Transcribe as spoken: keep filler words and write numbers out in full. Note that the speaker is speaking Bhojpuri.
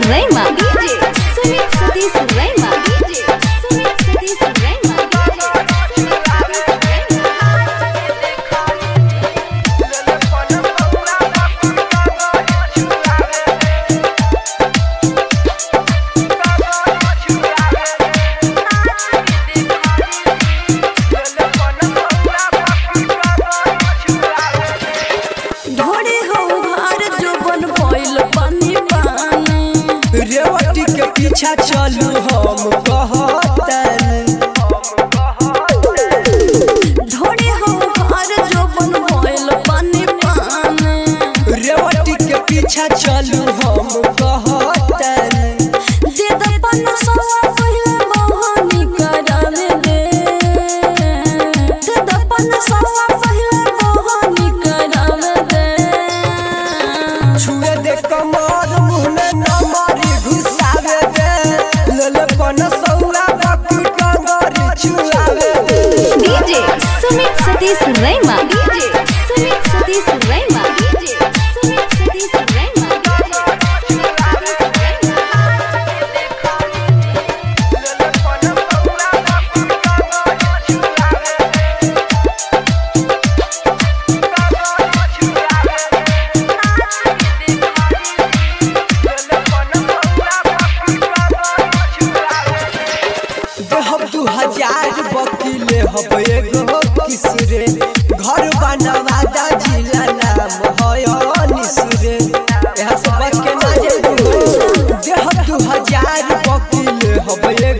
Surrema, D J Sumit Satish Surrema, D J Sumit Satish Surrema. Revati के पीछा चलू हम कहतन ढोड़ी हो घर जो बन भइल पानी पानी रेवती के पीछा चलू हम कहतन दे द पन सवा पहले बहानी करावे दे दे द पन सवा पहले बहानी करावे दे छुए दे कमर मुंह में नमरी घुसावे दे लले पन सौरा बाकी कंगरी छुआवे दे D J Sumit Satish Surrema, D J Sumit Satish Surrema, D J Sumit Satish Surrema. देहब दू हजार वकीले हब एगो किसरे घर बनवादा जिला नाम है निसरे यहाँ से बच के ना जेबू देहब दू हजार वकीले हब